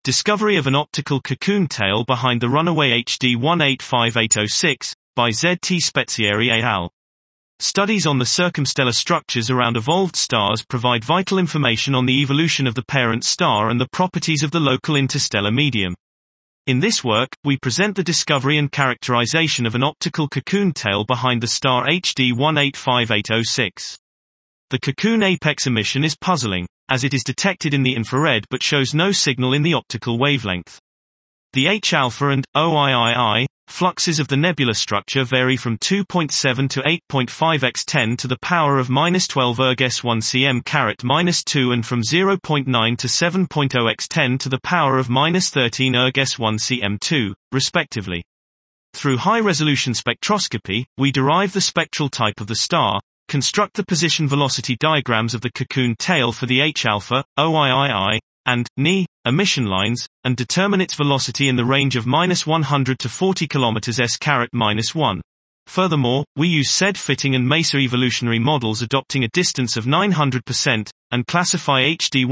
Discovery of an optical cocoon tail behind the runaway HD 185806, by Z.T. Spezieri et al. Studies on the circumstellar structures around evolved stars provide vital information on the evolution of the parent star and the properties of the local interstellar medium. In this work, we present the discovery and characterization of an optical cocoon tail behind the star HD 185806. The cocoon apex emission is puzzling, as it is detected in the infrared but shows no signal in the optical wavelength. The H-alpha and OIII fluxes of the nebula structure vary from 2.7 to 8.5 x 10 to the power of -12 erg-1 cm-2 and from 0.9 to 7.0 x 10 to the power of -13 erg-1 cm-2, respectively. Through high-resolution spectroscopy, we derive the spectral type of the star, construct the position-velocity diagrams of the cocoon tail for the H-alpha, OIII, and Ni emission lines, and determine its velocity in the range of -100 to 40 km s-1. Furthermore, we use SED fitting and MESA evolutionary models adopting a distance of 900%, and classify HD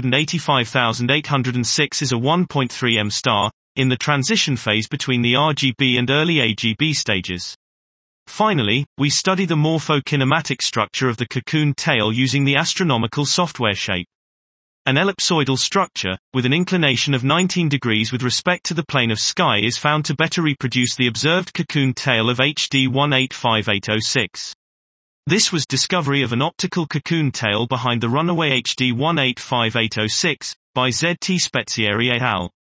185806 as a 1.3 m star, in the transition phase between the RGB and early AGB stages. Finally, we study the morpho-kinematic structure of the cocoon tail using the astronomical software shape. An ellipsoidal structure, with an inclination of 19 degrees with respect to the plane of sky, is found to better reproduce the observed cocoon tail of HD 185806. This was discovery of an optical cocoon tail behind the runaway HD 185806, by Z.T. Spezieri et al.